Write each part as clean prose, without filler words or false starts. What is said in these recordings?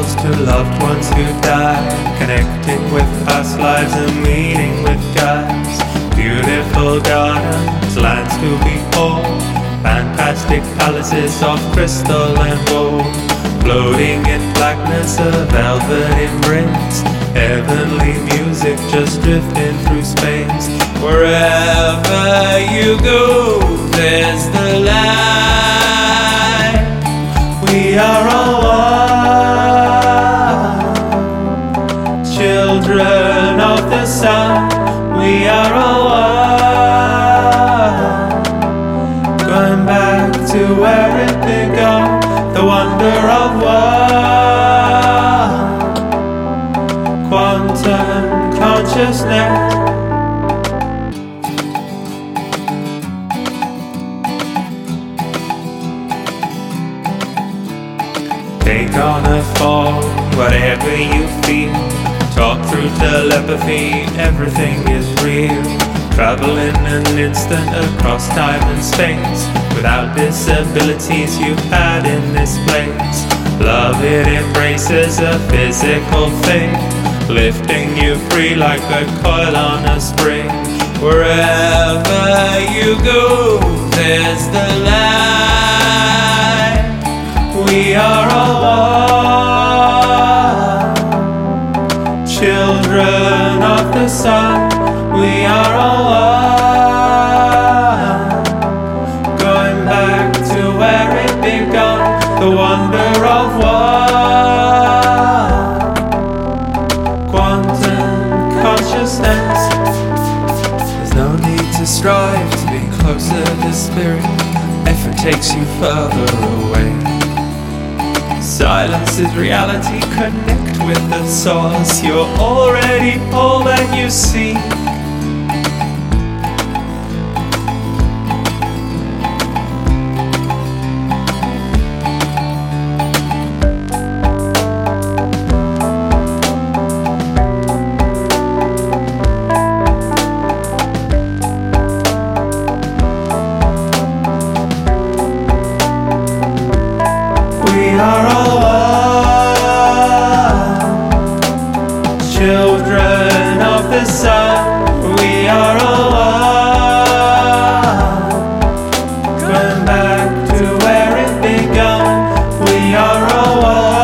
funerals to loved ones who died, connecting with past lives and meeting with guides. Beautiful gardens, lands to behold, fantastic palaces of crystal and gold, floating in blackness, a velvet embrace, heavenly music just drifting through space. Wherever you go, there's the light. We are all one, children of the sun. We are all one, going back to where it began, the wonder of one, quantum consciousness. Take on a phone, whatever you feel. Talk through telepathy, everything is real. Travel in an instant across time and space, without disabilities you had in this place. Love, it embraces a physical thing, lifting you free like a coil on a spring. Wherever you go, there's the light. We are all one, children of the sun. We are all one, going back to where it began, the wonder of one, quantum consciousness. There's no need to strive to be closer to spirit, effort takes you further away. Silence is reality, connect with the source. You're already all that you see. We are all one, children of the sun. We are all one, going back to where it began. We are all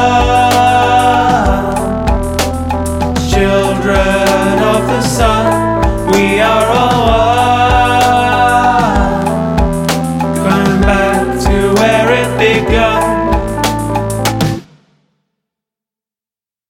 one, children of the sun. We are all one, going back to where it began.